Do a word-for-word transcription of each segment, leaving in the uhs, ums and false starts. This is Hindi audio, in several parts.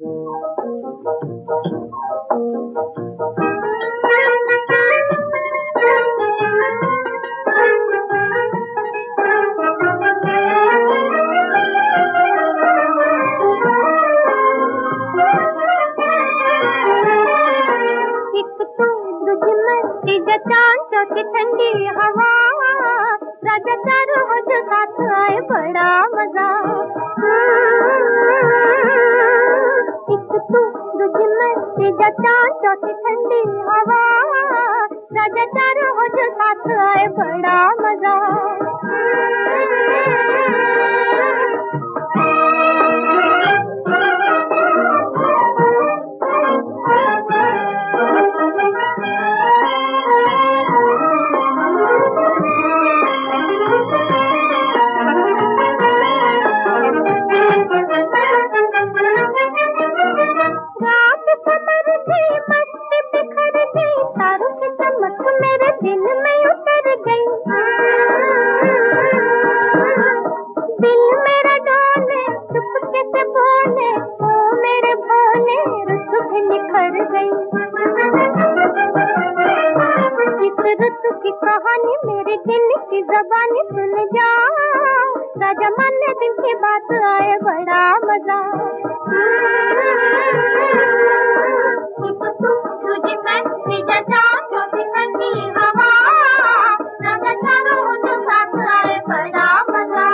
तीजा चांद चौथी ठंडी हवा, राजा चारों हो जो साथ आए बड़ा मजा। एक तू दूजी मैं तीजा चांद चौथी ठंडी हवा, राजा चारों हो जो साथ आए बड़ा मजा। की कहानी मेरे दिल की ज़बानी सुन जा, राजा माने दिल की बात आए बड़ा मजा। एक तू तुझे मैं तीजा चांद चौथी ठंडी हवा, राजा चारों हो जो साथ आए बड़ा मजा।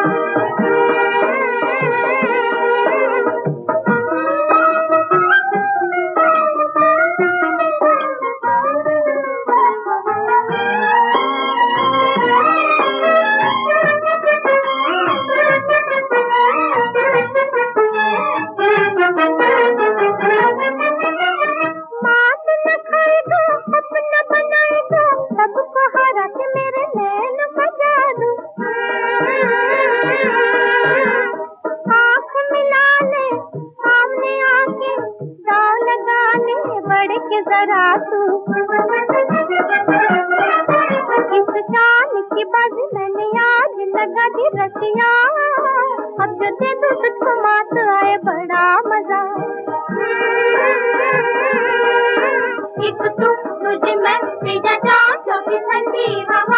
जरा तू इस शान की बात मैंने आज लगा दी रसिया, अब जो दे दूं तुझको मात आए बड़ा मजा। एक तू तुझे मैं तीजा चांद चौथी ठंडी हवा।